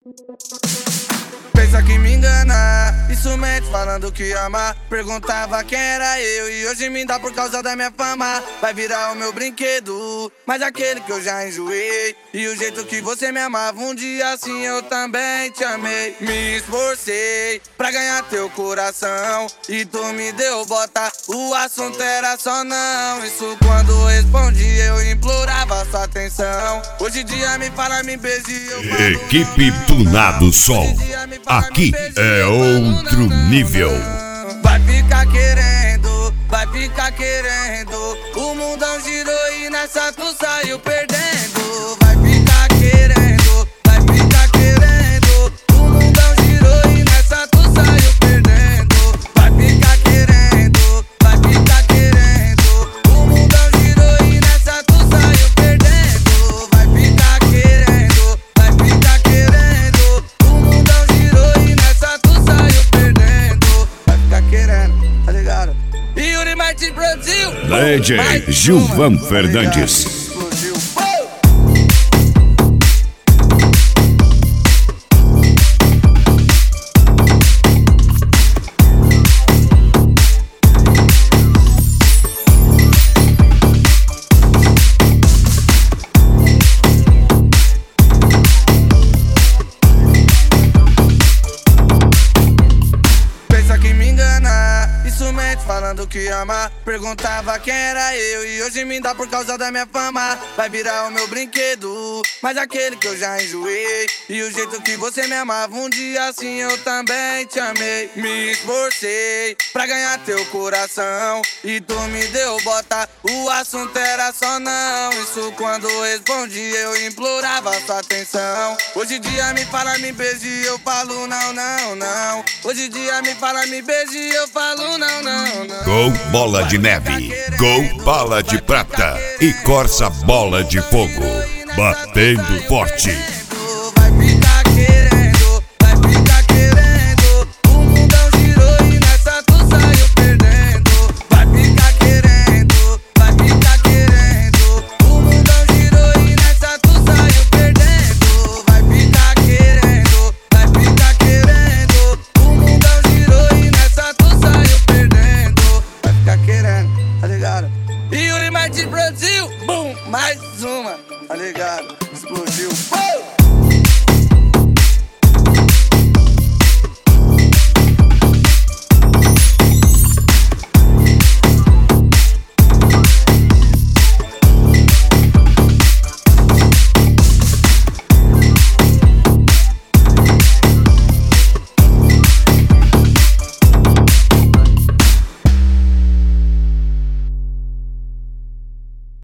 Pensa que me engana, isso mente falando que ama. Perguntava quem era eu e hoje me dá por causa da minha fama. Vai virar o meu brinquedo, mas aquele que eu já enjoei. E o jeito que você me amava, um dia assim eu também te amei. Me esforcei pra ganhar teu coração e tu me deu bota, o assunto era só não. Isso quando respondi eu implorava sua atenção. Hoje em dia me fala, me beija e eu falo Equipe Tunado Som, aqui é outro nível. Vai ficar querendo, vai ficar querendo. O mundão girou e nessa tu saiu perdendo. Vai ficar querendo, vai ficar querendo. O mundão girou e nessa tu saiu perdendo. Vai ficar querendo, vai ficar querendo. O mundão girou e nessa tu saiu perdendo. Vai ficar querendo, vai ficar querendo. O mundão girou e nessa tu saiu perdendo. Vai ficar querendo, tá ligado? Yuri Martins Brasil, DJ Gilvan Fernandes. explodiu. Pensa que me engana, isso mente falando que ama. Perguntava quem era eu e hoje me dá por causa da minha fama. Vai virar o meu brinquedo, mas aquele que eu já enjoei. E o jeito que você me amava, um dia assim eu também te amei. Me esforcei pra ganhar teu coração e tu me deu bota, o assunto era só não. Isso quando respondi eu implorava sua atenção. Hoje em dia me fala, me beija e eu falo não, não, não. Hoje em dia me fala, me beija e eu falo não, não, não. Gol Bola de Neve, Gol Bala de Prata e Corsa Bola de Fogo, batendo forte.